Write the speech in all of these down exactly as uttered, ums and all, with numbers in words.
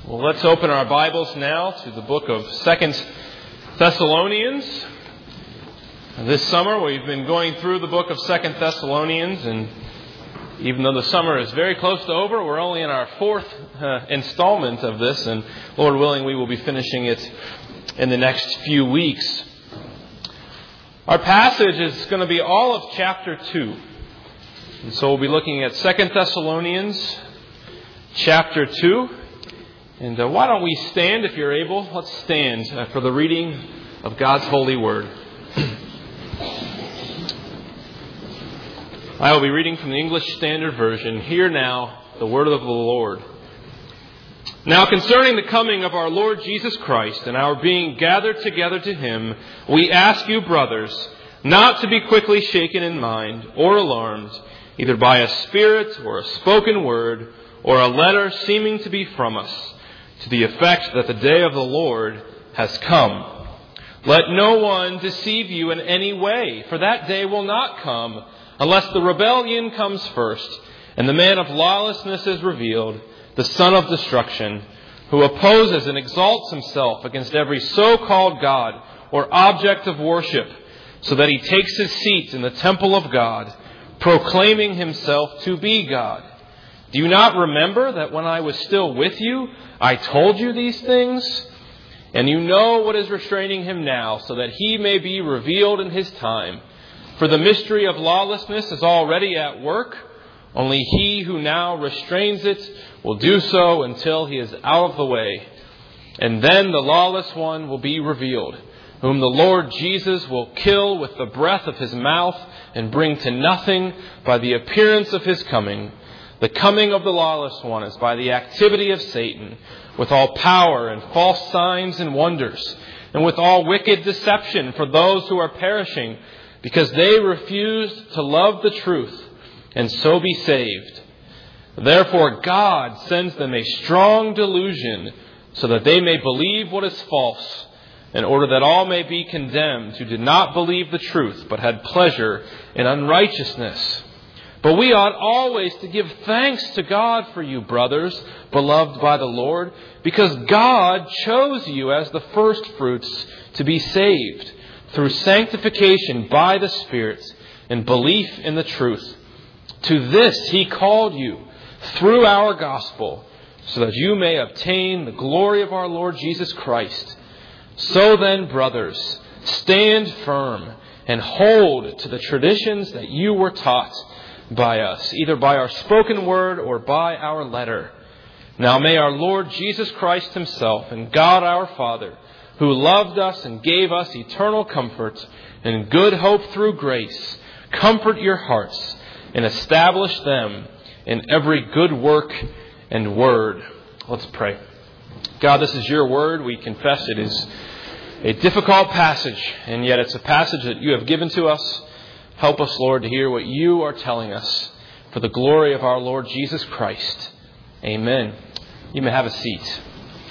Well, let's open our Bibles now to the book of Second Thessalonians. This summer we've been going through the book of Second Thessalonians, and even though the summer is very close to over, we're only in our fourth uh, installment of this, and Lord willing, we will be finishing it in the next few weeks. Our passage is going to be all of chapter two. And so we'll be looking at Second Thessalonians chapter two. And uh, why don't we stand if you're able? Let's stand uh, for the reading of God's holy word. I will be reading from the English Standard Version. Hear now the word of the Lord. Now concerning the coming of our Lord Jesus Christ and our being gathered together to Him, we ask you, brothers, not to be quickly shaken in mind or alarmed, either by a spirit or a spoken word or a letter seeming to be from us, to the effect that the day of the Lord has come. Let no one deceive you in any way, for that day will not come unless the rebellion comes first, and the man of lawlessness is revealed, the son of destruction, who opposes and exalts himself against every so-called God or object of worship, so that he takes his seat in the temple of God, proclaiming himself to be God. Do you not remember that when I was still with you, I told you these things? And you know what is restraining him now, so that he may be revealed in his time. For the mystery of lawlessness is already at work. Only he who now restrains it will do so until he is out of the way. And then the lawless one will be revealed, whom the Lord Jesus will kill with the breath of his mouth and bring to nothing by the appearance of his coming. The coming of the lawless one is by the activity of Satan, with all power and false signs and wonders, and with all wicked deception for those who are perishing, because they refused to love the truth and so be saved. Therefore God sends them a strong delusion, so that they may believe what is false, in order that all may be condemned who did not believe the truth, but had pleasure in unrighteousness. But we ought always to give thanks to God for you, brothers, beloved by the Lord, because God chose you as the first fruits to be saved, through sanctification by the Spirit and belief in the truth. To this He called you through our gospel, so that you may obtain the glory of our Lord Jesus Christ. So then, brothers, stand firm and hold to the traditions that you were taught by us, either by our spoken word or by our letter. Now may our Lord Jesus Christ Himself and God our Father, who loved us and gave us eternal comfort and good hope through grace, comfort your hearts and establish them in every good work and word. Let's pray. God, this is your word. We confess it is a difficult passage, and yet it's a passage that you have given to us. Help us, Lord, to hear what you are telling us for the glory of our Lord Jesus Christ. Amen. You may have a seat.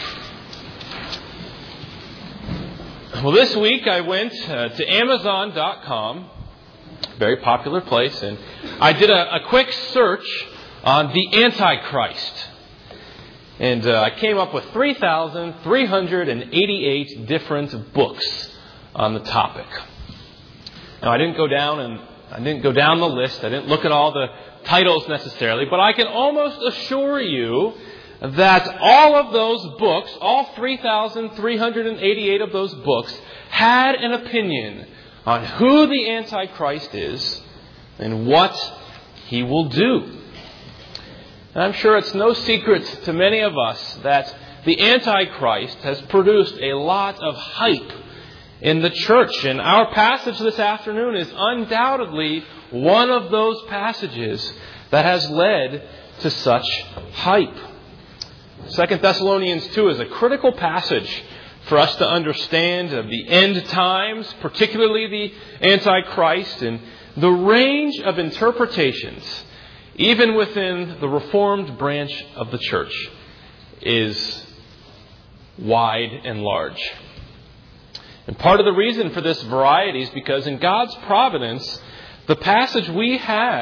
Well, this week I went uh, to Amazon dot com, very popular place, and I did a, a quick search on the Antichrist. And uh, I came up with three thousand three hundred eighty-eight different books on the topic. Now, I didn't go down and I didn't go down the list. I didn't look at all the titles necessarily, but I can almost assure you that all of those books, all three thousand three hundred eighty-eight of those books, had an opinion on who the Antichrist is and what he will do. And I'm sure it's no secret to many of us that the Antichrist has produced a lot of hype in the church. And our passage this afternoon is undoubtedly one of those passages that has led to such hype. Second Thessalonians two is a critical passage for us to understand of the end times, particularly the Antichrist, and the range of interpretations, even within the Reformed branch of the church, is wide and large. And part of the reason for this variety is because in God's providence, the passage we have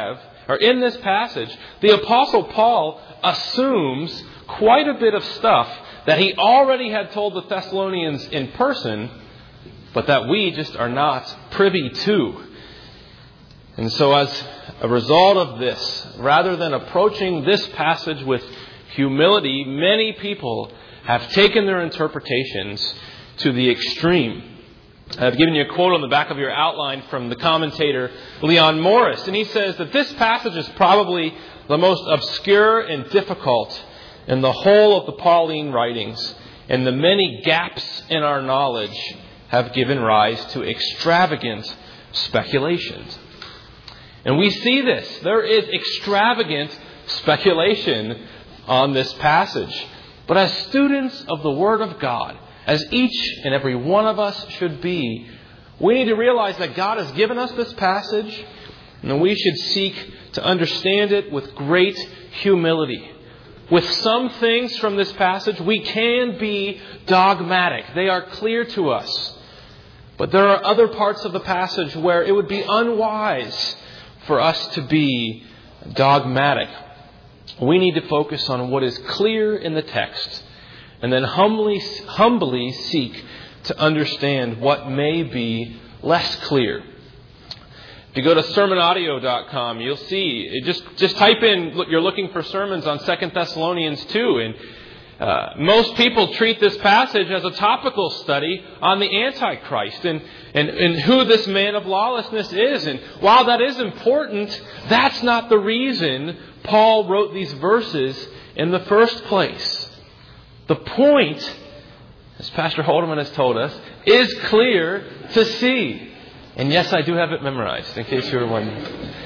or in this passage, the Apostle Paul assumes quite a bit of stuff that he already had told the Thessalonians in person, but that we just are not privy to. And so as a result of this, rather than approaching this passage with humility, many people have taken their interpretations to the extreme. I've given you a quote on the back of your outline from the commentator Leon Morris, and he says that this passage is probably the most obscure and difficult in the whole of the Pauline writings, and the many gaps in our knowledge have given rise to extravagant speculations. And we see this. There is extravagant speculation on this passage. But as students of the Word of God, as each and every one of us should be, we need to realize that God has given us this passage, and that we should seek to understand it with great humility. With some things from this passage, we can be dogmatic. They are clear to us. But there are other parts of the passage where it would be unwise for us to be dogmatic. We need to focus on what is clear in the text, and then humbly, humbly seek to understand what may be less clear. If you go to sermon audio dot com, you'll see, just, just type in, look, you're looking for sermons on Second Thessalonians two, and uh, most people treat this passage as a topical study on the Antichrist and, and, and who this man of lawlessness is. And while that is important, that's not the reason Paul wrote these verses in the first place. The point, as Pastor Haldeman has told us, is clear to see. And yes, I do have it memorized, in case you were wondering.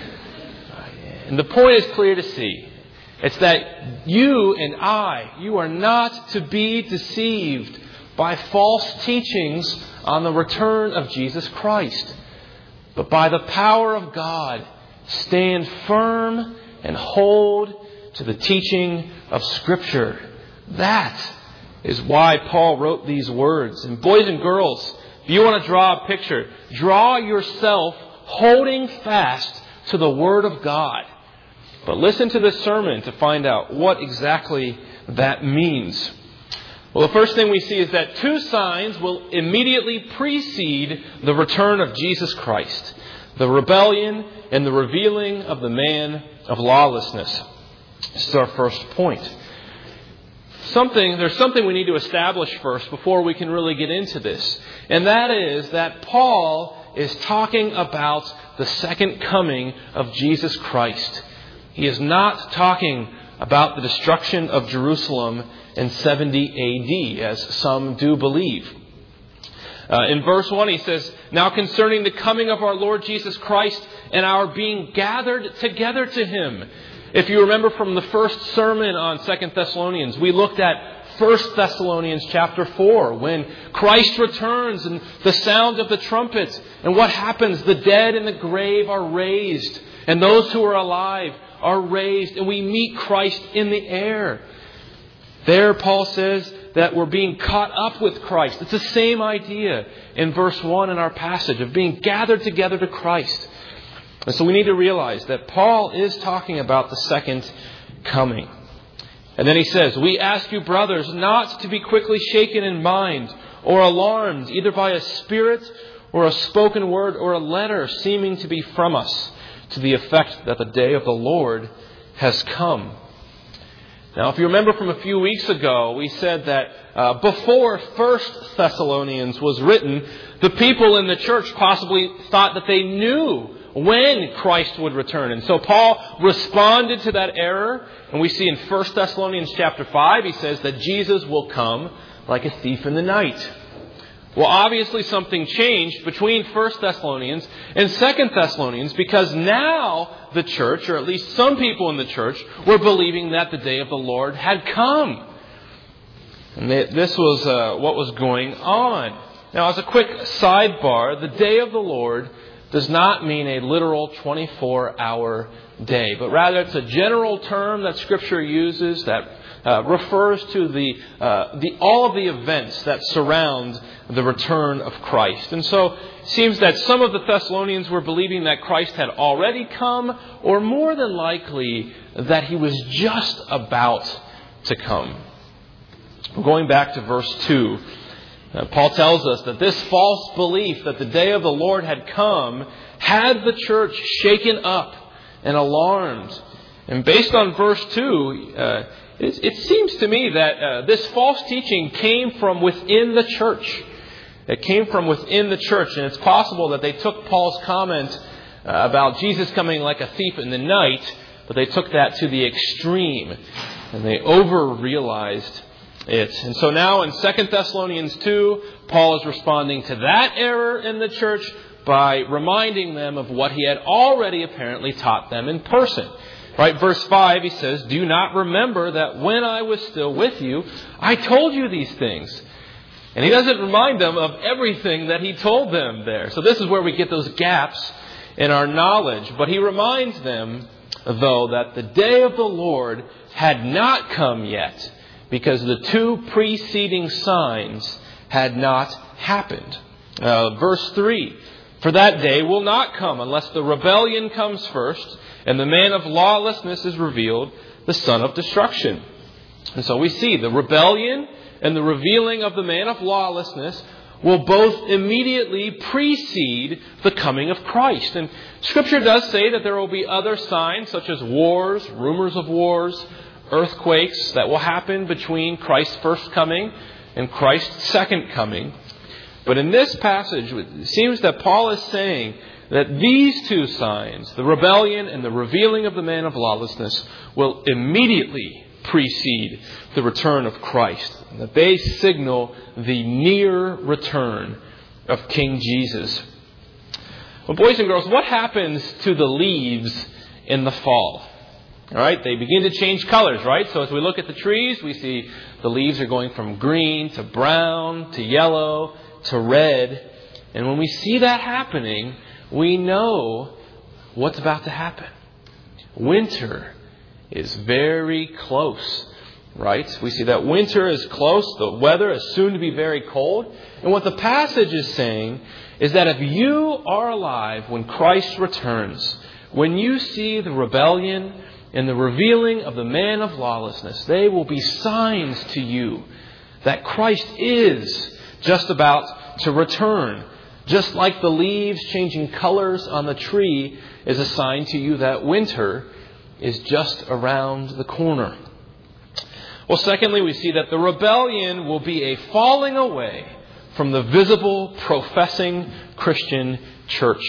And the point is clear to see. It's that you and I, you are not to be deceived by false teachings on the return of Jesus Christ, but by the power of God, stand firm and hold to the teaching of Scripture. That is why Paul wrote these words. And boys and girls, if you want to draw a picture, draw yourself holding fast to the Word of God. But listen to this sermon to find out what exactly that means. Well, the first thing we see is that two signs will immediately precede the return of Jesus Christ: the rebellion and the revealing of the man of lawlessness. This is our first point. Something, there's something we need to establish first before we can really get into this. And that is that Paul is talking about the second coming of Jesus Christ. He is not talking about the destruction of Jerusalem in seventy A D, as some do believe. Uh, in verse one, he says, "Now concerning the coming of our Lord Jesus Christ and our being gathered together to Him." If you remember from the first sermon on Second Thessalonians, we looked at First Thessalonians chapter four, when Christ returns and the sound of the trumpet. And what happens? The dead in the grave are raised, and those who are alive are raised, and we meet Christ in the air. There, Paul says that we're being caught up with Christ. It's the same idea in verse one in our passage of being gathered together to Christ. And so we need to realize that Paul is talking about the second coming. And then he says, "We ask you, brothers, not to be quickly shaken in mind or alarmed, either by a spirit or a spoken word or a letter seeming to be from us, to the effect that the day of the Lord has come." Now, if you remember from a few weeks ago, we said that uh, before First Thessalonians was written, the people in the church possibly thought that they knew when Christ would return. And so Paul responded to that error. And we see in First Thessalonians chapter five, he says that Jesus will come like a thief in the night. Well, obviously something changed between First Thessalonians and Second Thessalonians, because now the church, or at least some people in the church, were believing that the day of the Lord had come. And this was uh, what was going on. Now, as a quick sidebar, the day of the Lord does not mean a literal twenty-four hour day, but rather it's a general term that Scripture uses that uh, refers to the, uh, the all of the events that surround the return of Christ. And so it seems that some of the Thessalonians were believing that Christ had already come, or more than likely that he was just about to come. Going back to verse two, uh, Paul tells us that this false belief that the day of the Lord had come had the church shaken up and alarmed. And based on verse two, uh, it, it seems to me that uh, this false teaching came from within the church. It came from within the church, and it's possible that they took Paul's comment uh, about Jesus coming like a thief in the night, but they took that to the extreme, and they over-realized it. And so now in Second Thessalonians two, Paul is responding to that error in the church by reminding them of what he had already apparently taught them in person. Right, verse five, he says, "Do you not remember that when I was still with you, I told you these things?" And he doesn't remind them of everything that he told them there. So this is where we get those gaps in our knowledge. But he reminds them, though, that the day of the Lord had not come yet, because the two preceding signs had not happened. Uh, verse three, "For that day will not come unless the rebellion comes first, and the man of lawlessness is revealed, the son of destruction." And so we see the rebellion and the revealing of the man of lawlessness will both immediately precede the coming of Christ. And Scripture does say that there will be other signs, such as wars, rumors of wars, earthquakes, that will happen between Christ's first coming and Christ's second coming. But in this passage, it seems that Paul is saying that these two signs, the rebellion and the revealing of the man of lawlessness, will immediately precede the return of Christ. That they signal the near return of King Jesus. Well, boys and girls, what happens to the leaves in the fall? All right, they begin to change colors, right? So as we look at the trees, we see the leaves are going from green to brown to yellow to red. And when we see that happening, we know what's about to happen. Winter is very close, right? We see that winter is close. The weather is soon to be very cold. And what the passage is saying is that if you are alive when Christ returns, when you see the rebellion and the revealing of the man of lawlessness, they will be signs to you that Christ is just about to return. Just like the leaves changing colors on the tree is a sign to you that winter is just around the corner. Well, secondly, we see that the rebellion will be a falling away from the visible, professing Christian church.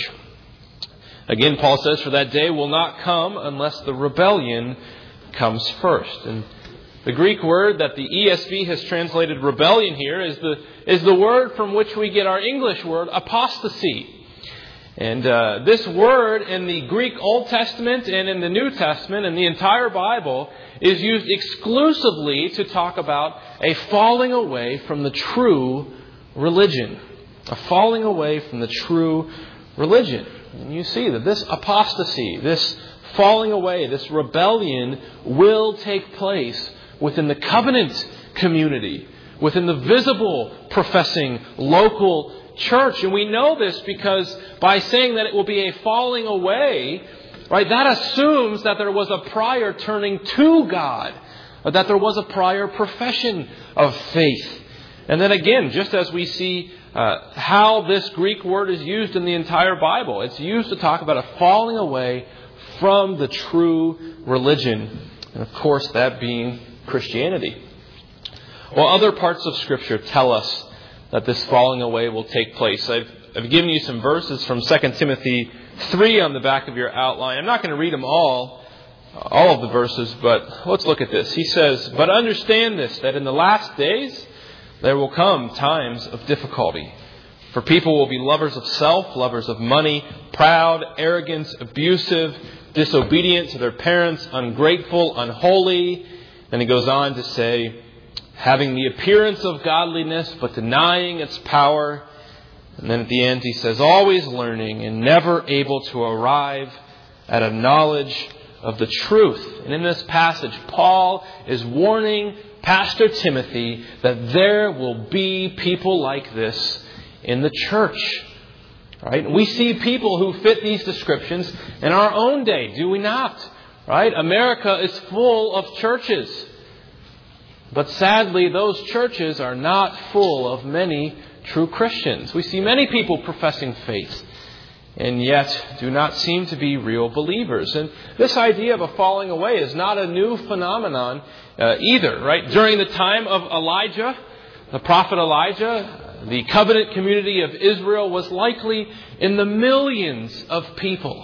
Again, Paul says, "For that day will not come unless the rebellion comes first." And the Greek word that the E S V has translated rebellion here is the is the word from which we get our English word apostasy. And uh, this word in the Greek Old Testament and in the New Testament and the entire Bible is used exclusively to talk about a falling away from the true religion. A falling away from the true religion. And you see that this apostasy, this falling away, this rebellion will take place within the covenant community, within the visible, professing local church. And we know this because by saying that it will be a falling away, right, that assumes that there was a prior turning to God, or that there was a prior profession of faith. And then again, just as we see uh, how this Greek word is used in the entire Bible, it's used to talk about a falling away from the true religion. And of course, that being Christianity. Well, other parts of Scripture tell us that this falling away will take place. I've, I've given you some verses from Second Timothy three on the back of your outline. I'm not going to read them all, all of the verses, but let's look at this. He says, "But understand this, that in the last days there will come times of difficulty. For people will be lovers of self, lovers of money, proud, arrogant, abusive, disobedient to their parents, ungrateful, unholy." And he goes on to say, "having the appearance of godliness, but denying its power." And then at the end he says, "always learning and never able to arrive at a knowledge of the truth. And in this passage, Paul is warning Pastor Timothy that there will be people like this in the church. Right? We see people who fit these descriptions in our own day, do we not? Right? America is full of churches. But sadly, those churches are not full of many true Christians. We see many people professing faith, and yet do not seem to be real believers. And this idea of a falling away is not a new phenomenon uh, either. Right? During the time of Elijah, the prophet Elijah, the covenant community of Israel was likely in the millions of people.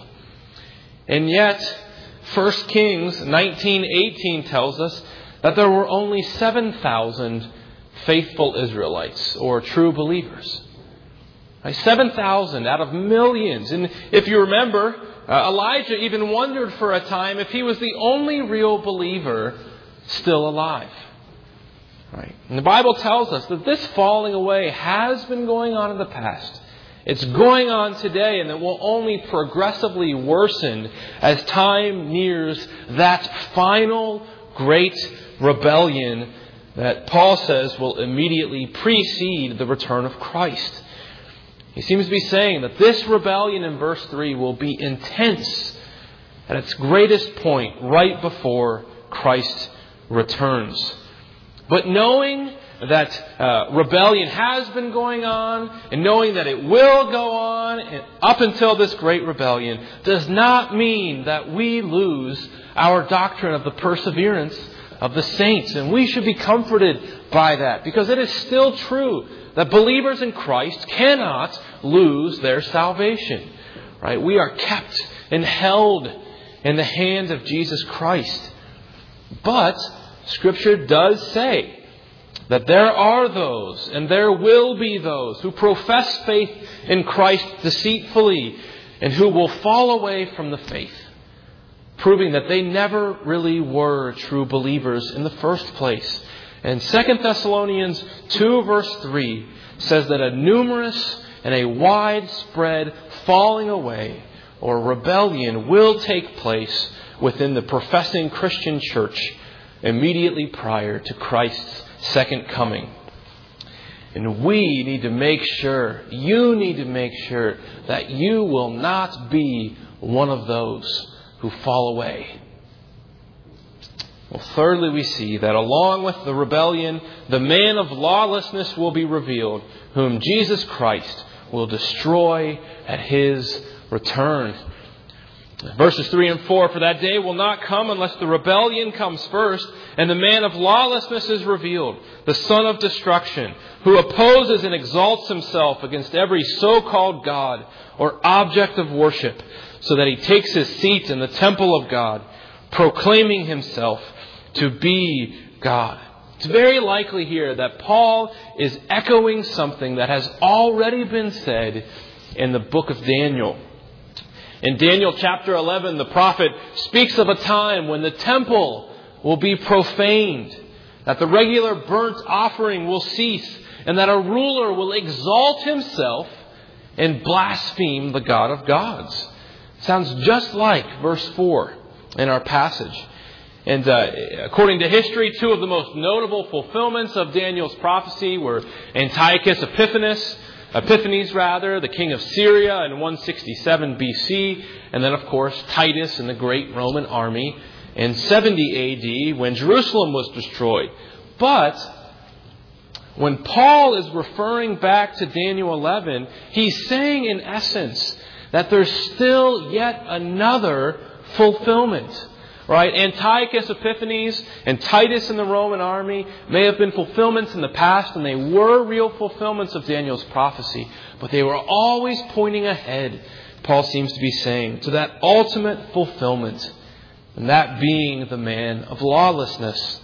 And yet, First Kings nineteen eighteen tells us that there were only seven thousand faithful Israelites, or true believers. seven thousand out of millions. And if you remember, uh, Elijah even wondered for a time if he was the only real believer still alive. Right? And the Bible tells us that this falling away has been going on in the past. It's going on today, and it will only progressively worsen as time nears that final great rebellion that Paul says will immediately precede the return of Christ. He seems to be saying that this rebellion in verse three will be intense at its greatest point right before Christ returns. But knowing that uh, rebellion has been going on, and knowing that it will go on up until this great rebellion, does not mean that we lose our doctrine of the perseverance of the saints. And we should be comforted by that, because it is still true that believers in Christ cannot lose their salvation. Right? We are kept and held in the hand of Jesus Christ. But Scripture does say that there are those, and there will be those, who profess faith in Christ deceitfully and who will fall away from the faith, proving that they never really were true believers in the first place. And Second Thessalonians two verse three says that a numerous and a widespread falling away or rebellion will take place within the professing Christian church immediately prior to Christ's second coming. And we need to make sure, you need to make sure that you will not be one of those who fall away. Well, thirdly, we see that along with the rebellion, the man of lawlessness will be revealed, whom Jesus Christ will destroy at His return. Verses three and four, for that day will not come unless the rebellion comes first, and the man of lawlessness is revealed, the son of destruction, who opposes and exalts himself against every so-called God or object of worship, so that he takes his seat in the temple of God, proclaiming himself to be God. It's very likely here that Paul is echoing something that has already been said in the book of Daniel. In Daniel chapter eleven, the prophet speaks of a time when the temple will be profaned, that the regular burnt offering will cease, and that a ruler will exalt himself and blaspheme the God of gods. Sounds just like verse four in our passage. And uh, according to history, two of the most notable fulfillments of Daniel's prophecy were Antiochus Epiphanes, Epiphanes rather, the king of Syria in one sixty-seven B C, and then of course Titus and the great Roman army in seventy A D when Jerusalem was destroyed. But when Paul is referring back to Daniel eleven, he's saying in essence that there's still yet another fulfillment. Right? Antiochus Epiphanes and Titus in the Roman army may have been fulfillments in the past, and they were real fulfillments of Daniel's prophecy, but they were always pointing ahead, Paul seems to be saying, to that ultimate fulfillment, and that being the man of lawlessness.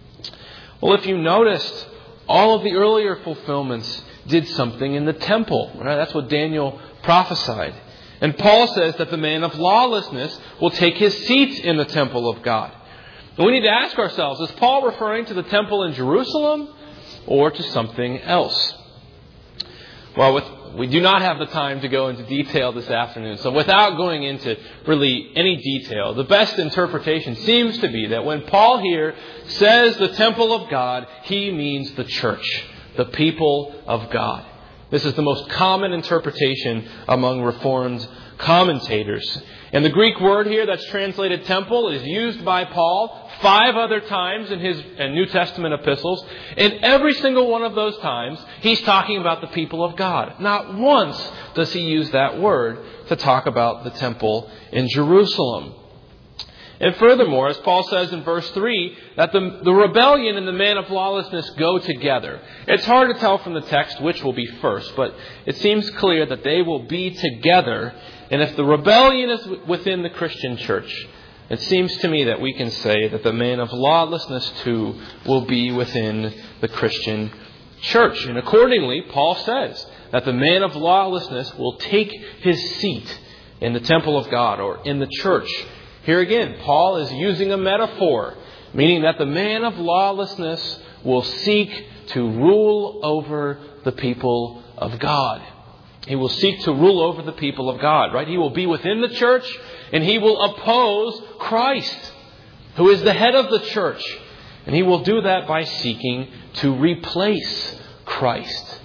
Well, if you noticed, all of the earlier fulfillments did something in the temple. Right? That's what Daniel prophesied. And Paul says that the man of lawlessness will take his seat in the temple of God. And we need to ask ourselves, is Paul referring to the temple in Jerusalem or to something else? Well, with we do not have the time to go into detail this afternoon. So without going into really any detail, the best interpretation seems to be that when Paul here says the temple of God, he means the church, the people of God. This is the most common interpretation among Reformed commentators. And the Greek word here that's translated temple is used by Paul five other times in his New Testament epistles. And every single one of those times, he's talking about the people of God. Not once does he use that word to talk about the temple in Jerusalem. And furthermore, as Paul says in verse three, that the, the rebellion and the man of lawlessness go together. It's hard to tell from the text which will be first, but it seems clear that they will be together. And if the rebellion is within the Christian church, it seems to me that we can say that the man of lawlessness too will be within the Christian church. And accordingly, Paul says that the man of lawlessness will take his seat in the temple of God or in the church. Here again, Paul is using a metaphor, meaning that the man of lawlessness will seek to rule over the people of God. He will seek to rule over the people of God, right? He will be within the church and he will oppose Christ, who is the head of the church. And he will do that by seeking to replace Christ.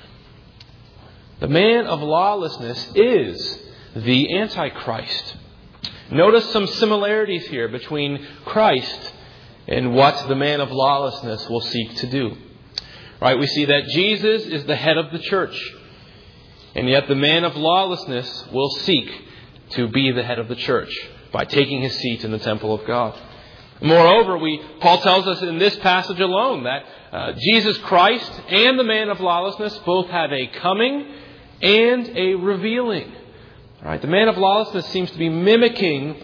The man of lawlessness is the Antichrist. Notice some similarities here between Christ and what the man of lawlessness will seek to do. Right? We see that Jesus is the head of the church. And yet the man of lawlessness will seek to be the head of the church by taking his seat in the temple of God. Moreover, we Paul tells us in this passage alone that uh, Jesus Christ and the man of lawlessness both have a coming and a revealing. All right, the man of lawlessness seems to be mimicking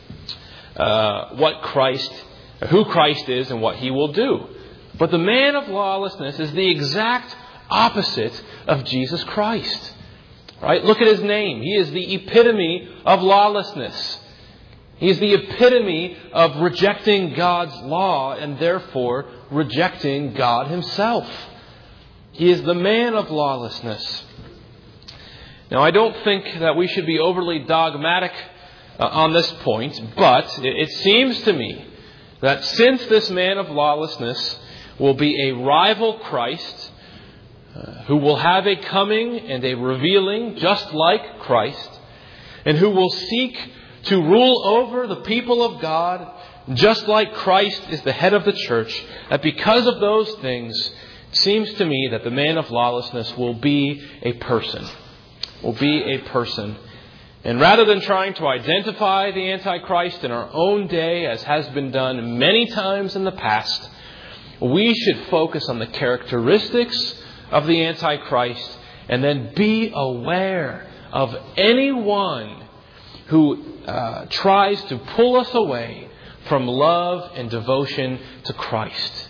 uh, what Christ, who Christ is and what he will do. But the man of lawlessness is the exact opposite of Jesus Christ. Right? Look at his name. He is the epitome of lawlessness. He is the epitome of rejecting God's law and therefore rejecting God himself. He is the man of lawlessness. Now, I don't think that we should be overly dogmatic uh, on this point, but it, it seems to me that since this man of lawlessness will be a rival Christ, uh, who will have a coming and a revealing just like Christ, and who will seek to rule over the people of God just like Christ is the head of the church, that because of those things, it seems to me that the man of lawlessness will be a person. Will be a person. And rather than trying to identify the Antichrist in our own day, as has been done many times in the past, we should focus on the characteristics of the Antichrist and then be aware of anyone who uh, tries to pull us away from love and devotion to Christ.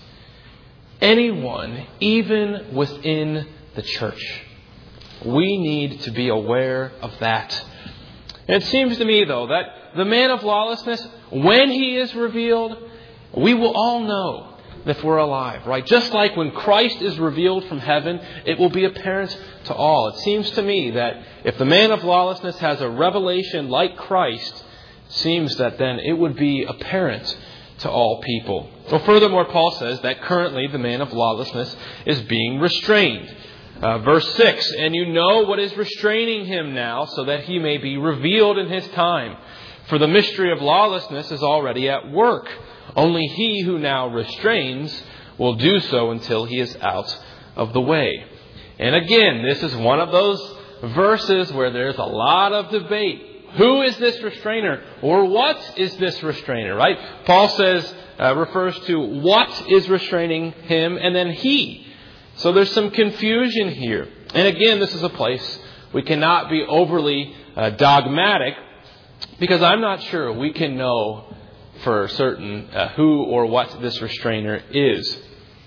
Anyone, even within the church. We need to be aware of that. And it seems to me, though, that the man of lawlessness, when he is revealed, we will all know if we're alive, right? Just like when Christ is revealed from heaven, it will be apparent to all. It seems to me that if the man of lawlessness has a revelation like Christ, it seems that then it would be apparent to all people. Well, furthermore, Paul says that currently the man of lawlessness is being restrained. Uh, verse six, and you know what is restraining him now, so that he may be revealed in his time. For the mystery of lawlessness is already at work. Only he who now restrains will do so until he is out of the way. And again, this is one of those verses where there's a lot of debate. Who is this restrainer? Or what is this restrainer? Right? Paul says, uh, refers to what is restraining him, and then he. So there's some confusion here. And again, this is a place we cannot be overly uh, dogmatic, because I'm not sure we can know for certain uh, who or what this restrainer is.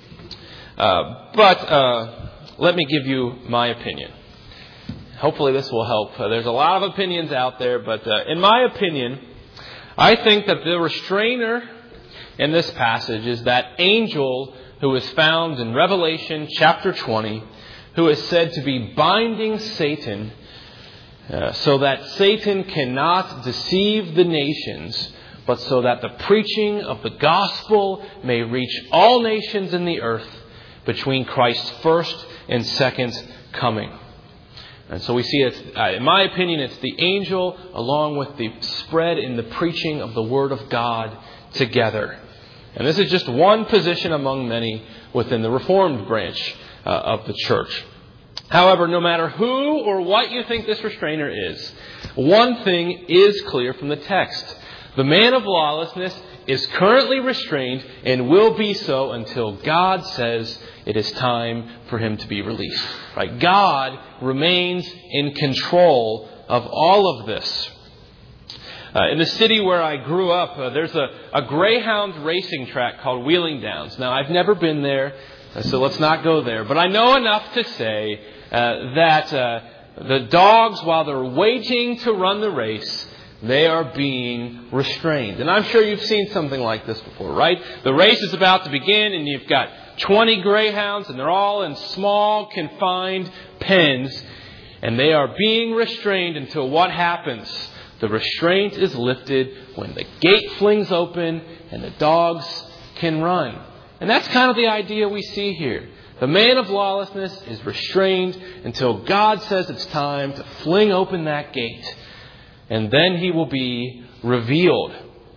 Uh, but uh, let me give you my opinion. Hopefully this will help. Uh, there's a lot of opinions out there, but uh, in my opinion, I think that the restrainer in this passage is that angel who is found in Revelation chapter twenty, who is said to be binding Satan uh, so that Satan cannot deceive the nations, but so that the preaching of the gospel may reach all nations in the earth between Christ's first and second coming. And so we see it, uh, in my opinion, it's the angel along with the spread in the preaching of the Word of God together. And this is just one position among many within the Reformed branch uh, of the church. However, no matter who or what you think this restrainer is, one thing is clear from the text. The man of lawlessness is currently restrained and will be so until God says it is time for him to be released. Right? God remains in control of all of this. Uh, in the city where I grew up, uh, there's a, a greyhound racing track called Wheeling Downs. Now, I've never been there, uh, so let's not go there. But I know enough to say uh, that uh, the dogs, while they're waiting to run the race, they are being restrained. And I'm sure you've seen something like this before, right? The race is about to begin and you've got twenty greyhounds and they're all in small, confined pens. And they are being restrained until what happens? The restraint is lifted when the gate flings open and the dogs can run. And that's kind of the idea we see here. The man of lawlessness is restrained until God says it's time to fling open that gate. And then he will be revealed.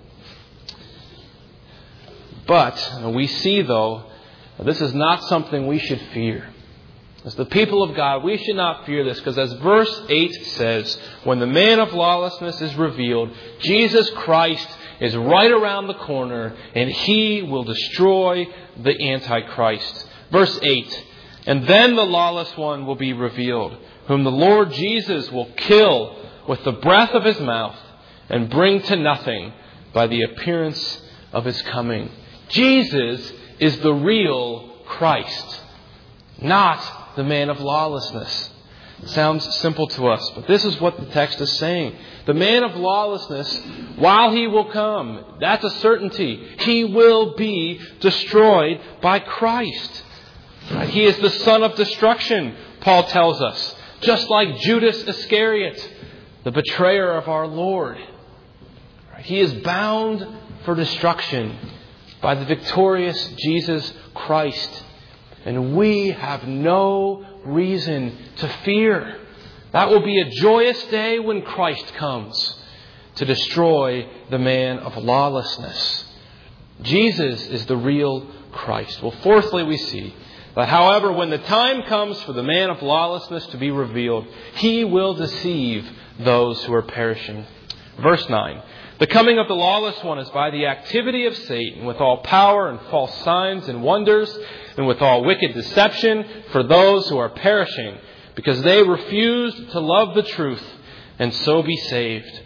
But we see, though, this is not something we should fear. As the people of God, we should not fear this, because as verse eight says, when the man of lawlessness is revealed, Jesus Christ is right around the corner, and he will destroy the Antichrist. Verse eight, and then the lawless one will be revealed, whom the Lord Jesus will kill with the breath of his mouth and bring to nothing by the appearance of his coming. Jesus is the real Christ, not the man of lawlessness. It sounds simple to us, but this is what the text is saying. The man of lawlessness, while he will come, that's a certainty. He will be destroyed by Christ. He is the son of destruction, Paul tells us, just like Judas Iscariot, the betrayer of our Lord. He is bound for destruction by the victorious Jesus Christ. And we have no reason to fear. That will be a joyous day when Christ comes to destroy the man of lawlessness. Jesus is the real Christ. Well, fourthly, we see that, however, when the time comes for the man of lawlessness to be revealed, he will deceive those who are perishing. Verse nine. The coming of the lawless one is by the activity of Satan, with all power and false signs and wonders, and with all wicked deception for those who are perishing, because they refused to love the truth and so be saved.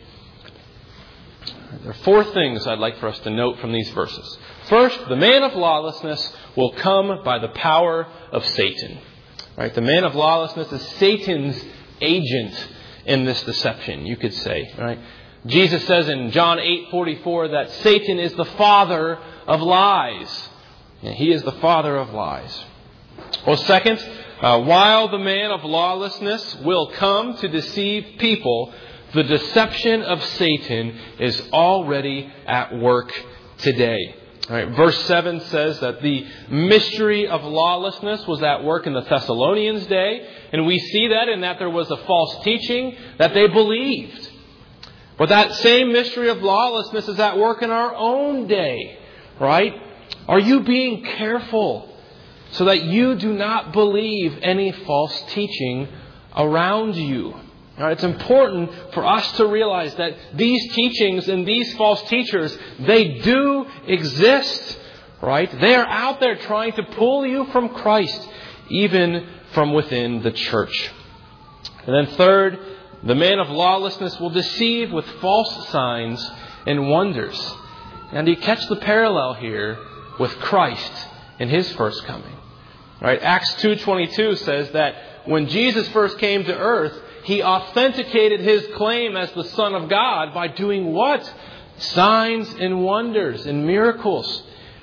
There are four things I'd like for us to note from these verses. First, the man of lawlessness will come by the power of Satan. Right? The man of lawlessness is Satan's agent in this deception, you could say. Right? Jesus says in John eight forty-four that Satan is the father of lies. And he is the father of lies. Well, second, uh, while the man of lawlessness will come to deceive people, the deception of Satan is already at work today. All right, verse seven says that the mystery of lawlessness was at work in the Thessalonians' day. And we see that in that there was a false teaching that they believed. But that same mystery of lawlessness is at work in our own day, right? Are you being careful so that you do not believe any false teaching around you? Now, it's important for us to realize that these teachings and these false teachers, they do exist, right? They are out there trying to pull you from Christ, even from within the church. And then third, the man of lawlessness will deceive with false signs and wonders. And you catch the parallel here with Christ in his first coming. Right? Acts two twenty-two says that when Jesus first came to earth, he authenticated his claim as the Son of God by doing what? Signs and wonders and miracles.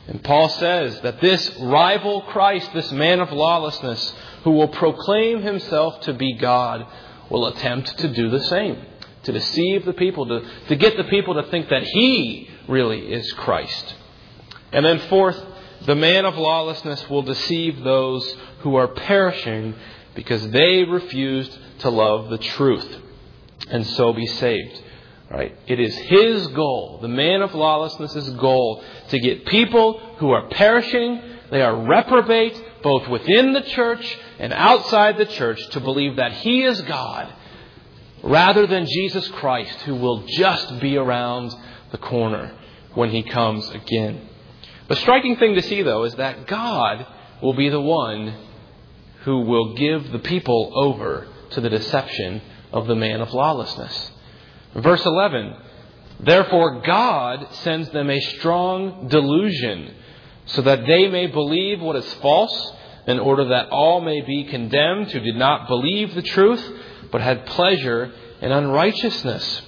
And Paul says that this rival Christ, this man of lawlessness, who will proclaim himself to be God, will attempt to do the same, to deceive the people, to, to get the people to think that he really is Christ. And then fourth, the man of lawlessness will deceive those who are perishing because they refused to love the truth and so be saved. Right? It is his goal, the man of lawlessness' goal, to get people who are perishing, they are reprobate, both within the church and outside the church, to believe that he is God, rather than Jesus Christ, who will just be around the corner when he comes again. The striking thing to see, though, is that God will be the one who will give the people over to the deception of the man of lawlessness. Verse eleven, therefore God sends them a strong delusion, so that they may believe what is false, in order that all may be condemned who did not believe the truth, but had pleasure in unrighteousness.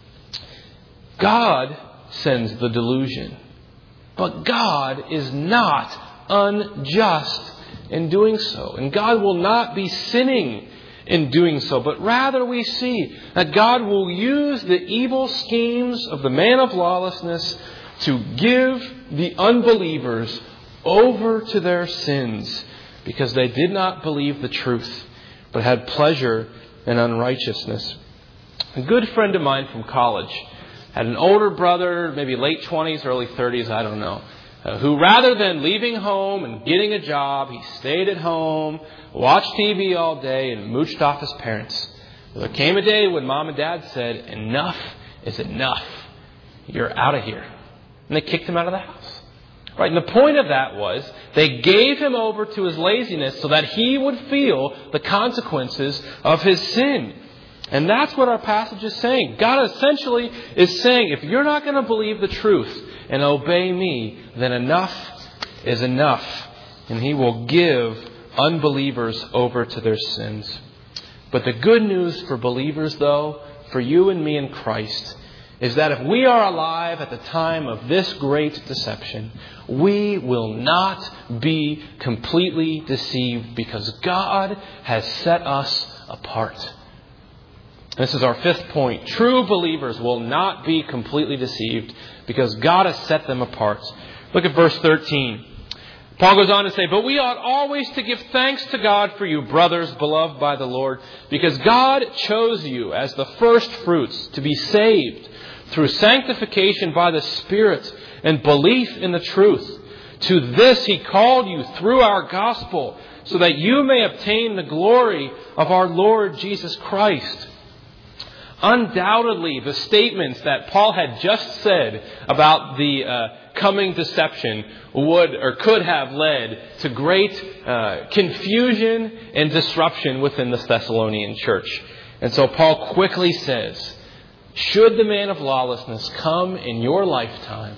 God sends the delusion. But God is not unjust in doing so. And God will not be sinning in doing so. But rather we see that God will use the evil schemes of the man of lawlessness to give the unbelievers over to their sins because they did not believe the truth, but had pleasure in unrighteousness. A good friend of mine from college had an older brother, maybe late twenties, early thirties, I don't know, uh, who rather than leaving home and getting a job, he stayed at home, watched T V all day, and mooched off his parents. There came a day when mom and dad said, enough is enough. You're out of here. And they kicked him out of the house. Right? And the point of that was they gave him over to his laziness so that he would feel the consequences of his sin. And that's what our passage is saying. God essentially is saying, if you're not going to believe the truth and obey me, then enough is enough. And he will give unbelievers over to their sins. But the good news for believers, though, for you and me in Christ, is that if we are alive at the time of this great deception, we will not be completely deceived because God has set us apart. This is our fifth point. True believers will not be completely deceived because God has set them apart. Look at verse thirteen. Paul goes on to say, but we ought always to give thanks to God for you, brothers, beloved by the Lord, because God chose you as the first fruits to be saved through sanctification by the Spirit and belief in the truth. To this He called you through our gospel, so that you may obtain the glory of our Lord Jesus Christ. Undoubtedly, the statements that Paul had just said about the uh, coming deception would or could have led to great uh, confusion and disruption within the Thessalonian church. And so Paul quickly says, should the man of lawlessness come in your lifetime,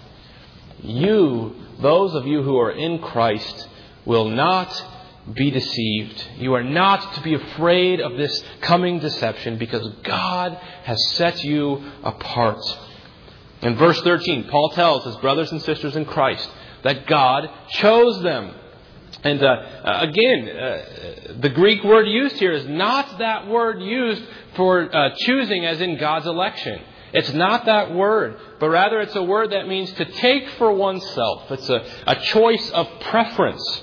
you, those of you who are in Christ, will not be deceived. You are not to be afraid of this coming deception because God has set you apart. In verse thirteen, Paul tells his brothers and sisters in Christ that God chose them. And uh, again, uh, the Greek word used here is not that word used for uh, choosing as in God's election. It's not that word, but rather it's a word that means to take for oneself. It's a, a choice of preference.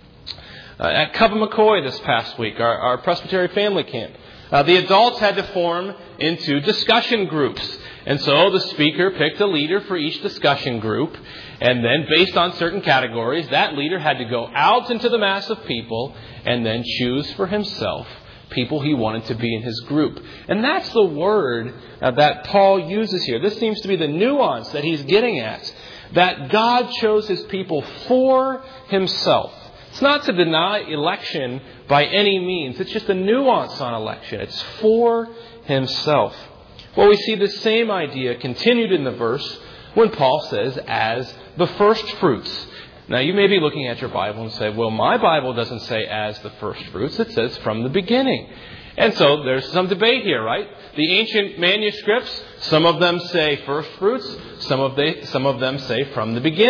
Uh, at Cubba McCoy this past week, our, our Presbyterian family camp, uh, the adults had to form into discussion groups. And so the speaker picked a leader for each discussion group. And then based on certain categories, that leader had to go out into the mass of people and then choose for himself people he wanted to be in his group. And that's the word uh, that Paul uses here. This seems to be the nuance that he's getting at. That God chose His people for Himself. It's not to deny election by any means. It's just a nuance on election. It's for Himself. Well, we see the same idea continued in the verse when Paul says, as the first fruits. Now, you may be looking at your Bible and say, well, my Bible doesn't say as the first fruits. It says from the beginning. And so there's some debate here, right? The ancient manuscripts, some of them say first fruits. Some of, they, some of them say from the beginning.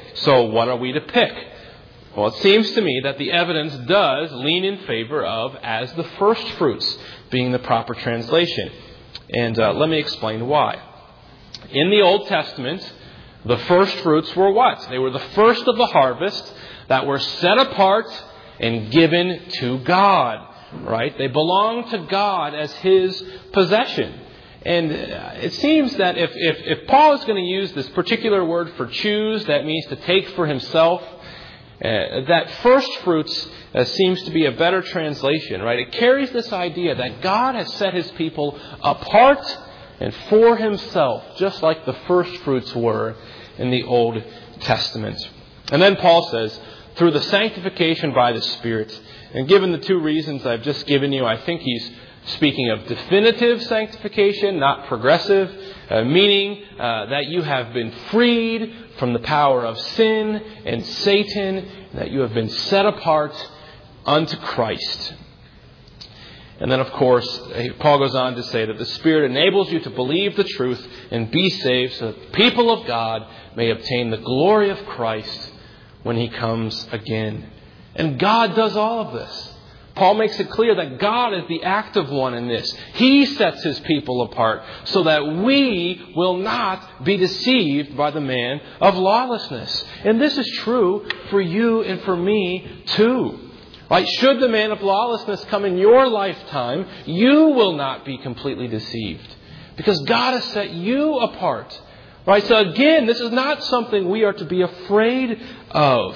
So what are we to pick? Well, it seems to me that the evidence does lean in favor of as the first fruits being the proper translation. And uh, let me explain why. In the Old Testament, the first fruits were what? They were the first of the harvest that were set apart and given to God. Right? They belong to God as His possession. And it seems that if, if, if Paul is going to use this particular word for choose, that means to take for himself, uh, that first fruits uh, seems to be a better translation, right? It carries this idea that God has set His people apart and for Himself, just like the first fruits were in the Old Testament. And then Paul says, through the sanctification by the Spirit. And given the two reasons I've just given you, I think he's speaking of definitive sanctification, not progressive, uh, meaning uh, that you have been freed from the power of sin and Satan, that you have been set apart unto Christ. And then, of course, Paul goes on to say that the Spirit enables you to believe the truth and be saved so that the people of God may obtain the glory of Christ when He comes again. And God does all of this. Paul makes it clear that God is the active one in this. He sets His people apart so that we will not be deceived by the man of lawlessness. And this is true for you and for me too. Right? Should the man of lawlessness come in your lifetime, you will not be completely deceived because God has set you apart. Right? So again, this is not something we are to be afraid of.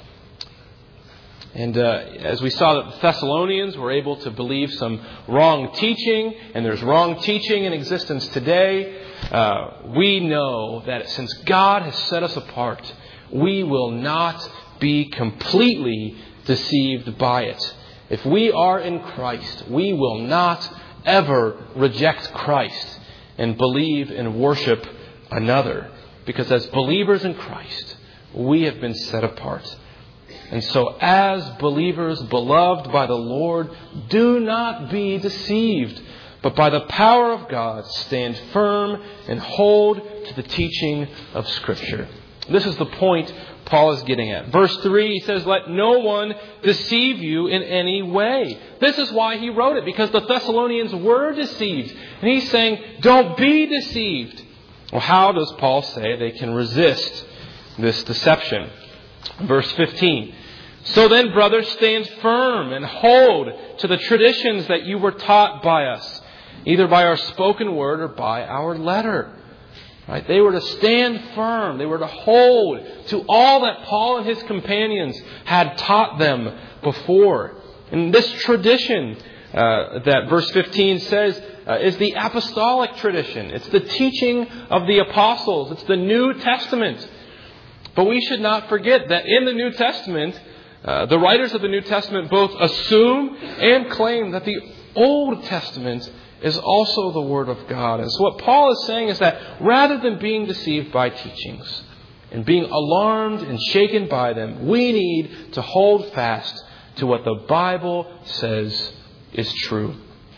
And uh, as we saw that the Thessalonians were able to believe some wrong teaching, and there's wrong teaching in existence today, uh, we know that since God has set us apart, we will not be completely deceived by it. If we are in Christ, we will not ever reject Christ and believe and worship another. Because as believers in Christ, we have been set apart. And so as believers beloved by the Lord, do not be deceived, but by the power of God stand firm and hold to the teaching of Scripture. This is the point Paul is getting at. Verse three, he says, let no one deceive you in any way. This is why he wrote it, because the Thessalonians were deceived. And he's saying, don't be deceived. Well, how does Paul say they can resist this deception? Verse fifteen. So then, brothers, stand firm and hold to the traditions that you were taught by us, either by our spoken word or by our letter. Right? They were to stand firm. They were to hold to all that Paul and his companions had taught them before. And this tradition uh, that verse fifteen says uh, is the apostolic tradition. It's the teaching of the apostles. It's the New Testament. But we should not forget that in the New Testament, Uh, the writers of the New Testament both assume and claim that the Old Testament is also the Word of God. And so what Paul is saying is that rather than being deceived by teachings and being alarmed and shaken by them, we need to hold fast to what the Bible says is true.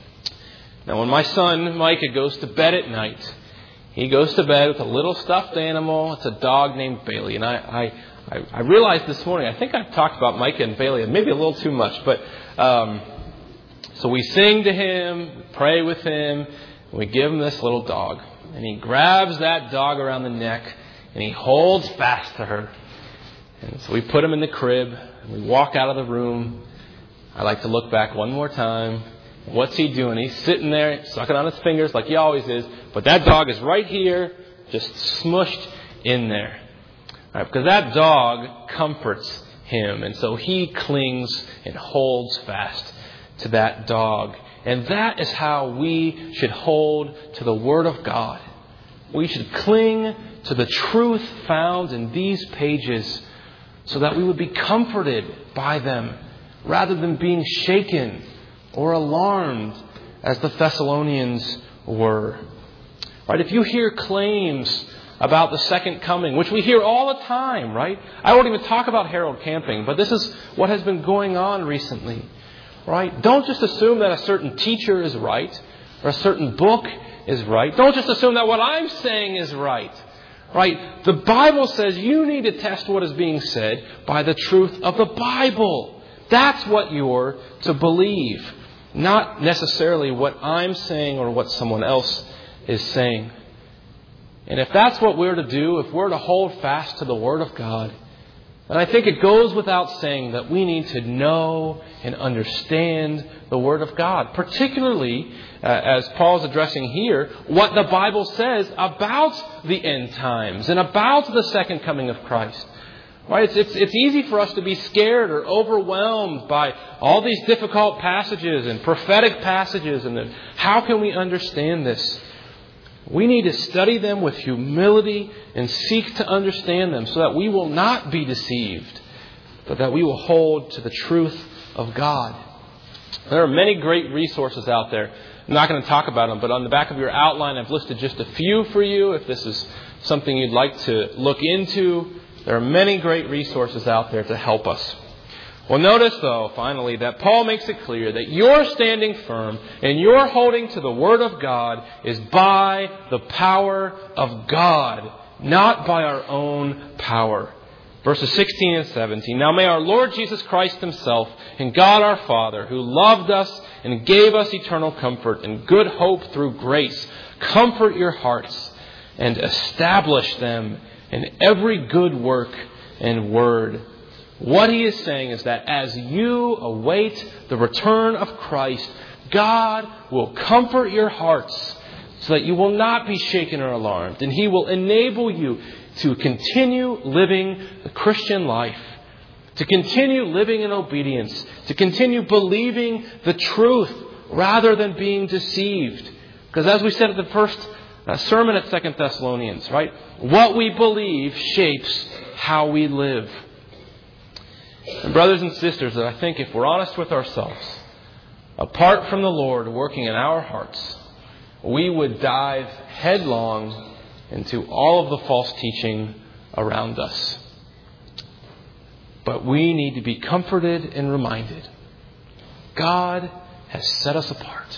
Now, when my son Micah goes to bed at night, he goes to bed with a little stuffed animal. It's a dog named Bailey. And I... I I, I realized this morning, I think I've talked about Micah and Bailey maybe a little too much. But um, so we sing to him, we pray with him, and we give him this little dog. And he grabs that dog around the neck and he holds fast to her. And so we put him in the crib and we walk out of the room. I like to look back one more time. What's he doing? He's sitting there sucking on his fingers like he always is. But that dog is right here, just smushed in there. Right, because that dog comforts him. And so he clings and holds fast to that dog. And that is how we should hold to the Word of God. We should cling to the truth found in these pages so that we would be comforted by them rather than being shaken or alarmed as the Thessalonians were. Right, if you hear claims about the second coming, which we hear all the time, right? I won't even talk about Harold Camping, but this is what has been going on recently, right? Don't just assume that a certain teacher is right or a certain book is right. Don't just assume that what I'm saying is right, Right? The Bible says you need to test what is being said by the truth of the Bible. That's what you're to believe. Not necessarily what I'm saying or what someone else is saying. And if that's what we're to do, if we're to hold fast to the Word of God, then I think it goes without saying that we need to know and understand the Word of God. Particularly, uh, as Paul's addressing here, what the Bible says about the end times and about the second coming of Christ. Right? It's, it's, it's easy for us to be scared or overwhelmed by all these difficult passages and prophetic passages. And then how can we understand this? We need to study them with humility and seek to understand them so that we will not be deceived, but that we will hold to the truth of God. There are many great resources out there. I'm not going to talk about them, but on the back of your outline, I've listed just a few for you. If this is something you'd like to look into, there are many great resources out there to help us. Well, notice, though, finally, that Paul makes it clear that your standing firm and your holding to the Word of God is by the power of God, not by our own power. Verses sixteen and seventeen. Now may our Lord Jesus Christ Himself and God our Father, who loved us and gave us eternal comfort and good hope through grace, comfort your hearts and establish them in every good work and word. What he is saying is that as you await the return of Christ, God will comfort your hearts so that you will not be shaken or alarmed. And He will enable you to continue living the Christian life, to continue living in obedience, to continue believing the truth rather than being deceived. Because as we said at the first uh, sermon at Second Thessalonians, right? What we believe shapes how we live. And brothers and sisters, I think if we're honest with ourselves, apart from the Lord working in our hearts, we would dive headlong into all of the false teaching around us. But we need to be comforted and reminded. God has set us apart.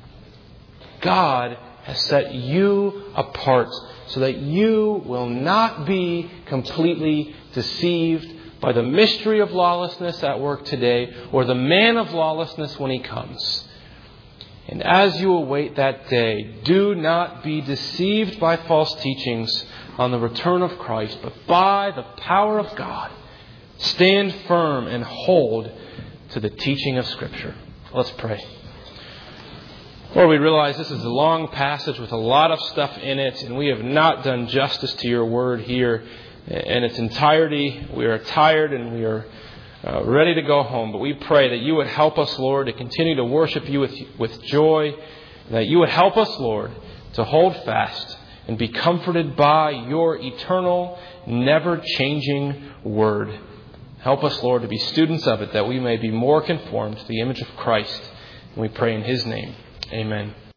God has set you apart so that you will not be completely deceived by the mystery of lawlessness at work today or the man of lawlessness when he comes. And as you await that day, do not be deceived by false teachings on the return of Christ, but by the power of God, stand firm and hold to the teaching of Scripture. Let's pray. Lord, we realize this is a long passage with a lot of stuff in it, and we have not done justice to your word here in its entirety. We are tired and we are uh, ready to go home. But we pray that you would help us, Lord, to continue to worship you with, with joy. That you would help us, Lord, to hold fast and be comforted by your eternal, never-changing word. Help us, Lord, to be students of it, that we may be more conformed to the image of Christ. And we pray in His name. Amen.